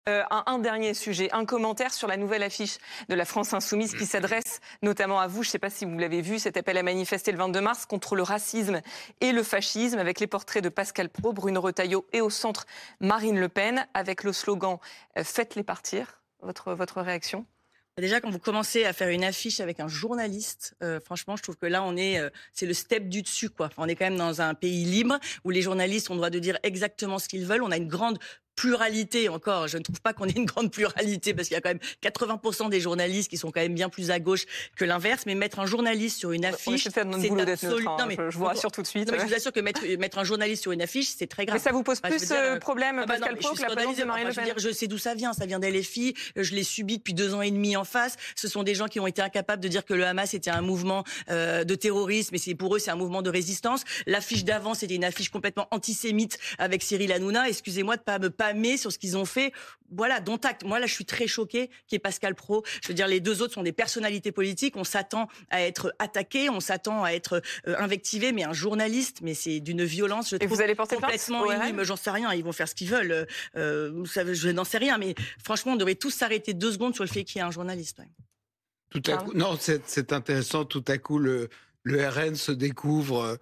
Un dernier sujet, un commentaire sur la nouvelle affiche de la France Insoumise qui s'adresse notamment à vous. Je ne sais pas si vous l'avez vu, cet appel à manifester le 22 mars contre le racisme et le fascisme avec les portraits de Pascal Praud, Bruno Retailleau et au centre Marine Le Pen avec le slogan « Faites-les partir ». Votre réaction ? Déjà, quand vous commencez à faire une affiche avec un journaliste, franchement, je trouve que là, c'est le step du dessus, quoi. Enfin, on est quand même dans un pays libre où les journalistes ont le droit de dire exactement ce qu'ils veulent. On a une grande pluralité encore. Je ne trouve pas qu'on ait une grande pluralité parce qu'il y a quand même 80% des journalistes qui sont quand même bien plus à gauche que l'inverse. Mais mettre un journaliste sur une affiche, c'est absolument. Je vous rassure tout de suite. Non, mais je vous assure que mettre un journaliste sur une affiche, c'est très grave. Mais ça vous pose plus problème, Pascal Praud, que la présence de Marine Le Pen? Je sais d'où ça vient. Ça vient d'LFI. Je l'ai subi depuis 2 ans et demi en face. Ce sont des gens qui ont été incapables de dire que le Hamas était un mouvement de terrorisme. Et pour eux, c'est un mouvement de résistance. L'affiche d'avant, c'était une affiche complètement antisémite avec Cyril Hanouna. Excusez-moi de pas me pâmer sur ce qu'ils ont fait. Voilà, dont acte. Moi, là, je suis très choquée qu'il y ait Pascal Praud. Je veux dire, les deux autres sont des personnalités politiques. On s'attend à être attaqué, on s'attend à être invectivé, mais un journaliste, mais c'est d'une violence, je trouve, vous allez porter complètement inouïe. Mais j'en sais rien, ils vont faire ce qu'ils veulent. Je n'en sais rien, mais franchement, on devrait tous s'arrêter 2 secondes sur le fait qu'il y ait un journaliste. Ouais. Tout à coup, non, c'est intéressant. Tout à coup, le RN se découvre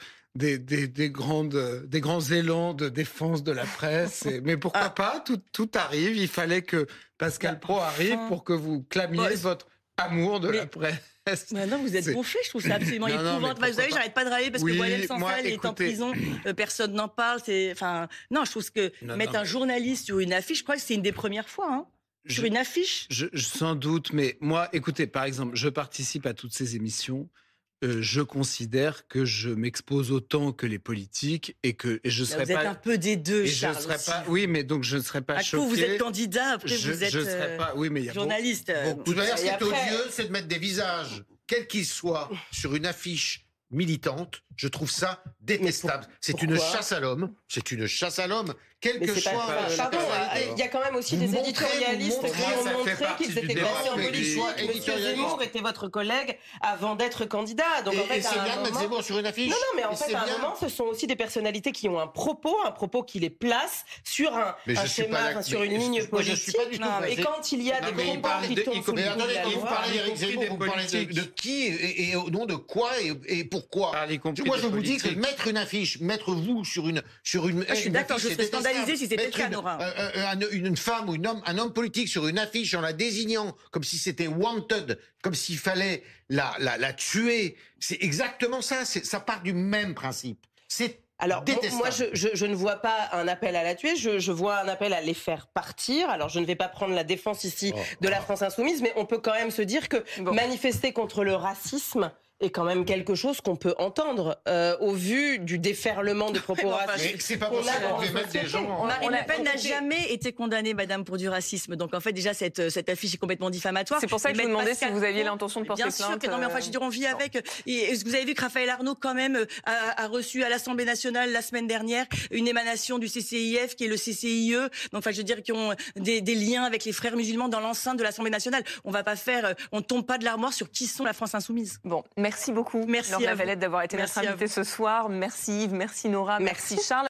des grands élans de défense de la presse. Mais pourquoi pas, tout arrive. Il fallait que Pascal Praud arrive pour que vous clamiez votre amour de la presse. Non, vous êtes gonflé, je trouve ça absolument épouvantable. Vous savez, j'arrête pas de râler parce que Walem Sansal est en prison, personne n'en parle. Non, je trouve que mettre un journaliste sur une affiche, je crois que c'est une des premières fois. Hein. Sur une affiche sans doute, mais moi, écoutez, par exemple, je participe à toutes ces émissions. Je considère que je m'expose autant que les politiques et je serais vous êtes un peu des deux, Charles. Oui, mais donc je ne serais pas choqué. Vous êtes candidat, après vous êtes mais il y a journaliste. De toute manière, ce qui est odieux, c'est de mettre des visages, quels qu'ils soient, sur une affiche militante. Je trouve ça détestable. C'est une chasse à l'homme. C'est une chasse à l'homme. Quel que soit. Pardon, il y a quand même aussi des éditorialistes qui ont montré qu'ils étaient passés en politique. Monsieur Zemmour était votre collègue avant d'être candidat. Donc en fait, c'est bien de mettre Zemmour sur une affiche. Non, mais en fait, à un moment, ce sont aussi des personnalités qui ont un propos qui les place sur un schéma, sur une ligne politique. Et quand il y a des propos qui tombent sous le coup de la loi. Vous parlez d'Éric Zemmour, vous parlez de qui et au nom de quoi et pourquoi? Moi, je vous dis que mettre une affiche, mettre vous sur une. Je suis d'accord, je serais scandalisé si c'était le cas, Nora. Une femme ou un homme politique sur une affiche en la désignant comme si c'était wanted, comme s'il fallait la tuer. C'est exactement ça. Ça part du même principe. C'est alors, moi, je ne vois pas un appel à la tuer, je vois un appel à les faire partir. Alors, je ne vais pas prendre la défense ici de la France Insoumise, mais on peut quand même se dire que manifester contre le racisme est quand même quelque chose qu'on peut entendre au vu du déferlement de propos racistes. C'est pas possible de mettre des gens. Marine Le Pen n'a jamais été condamnée, madame, pour du racisme. Donc en fait, déjà, cette affiche est complètement diffamatoire. C'est pour ça que je vous demandais si vous aviez l'intention de porter plainte. Bien sûr que non, mais enfin, je veux dire, on vit avec. Et vous avez vu que Raphaël Arnaud, quand même, a reçu à l'Assemblée nationale la semaine dernière une émanation du CCIF, qui est le CCIE. Donc enfin, je veux dire, qui ont des liens avec les frères musulmans dans l'enceinte de l'Assemblée nationale. On ne tombe pas de l'armoire sur qui sont la France Insoumise. Bon, merci beaucoup. Merci Laure Lavalette d'avoir été notre invitée ce soir. Merci Yves, merci Nora, merci Charles.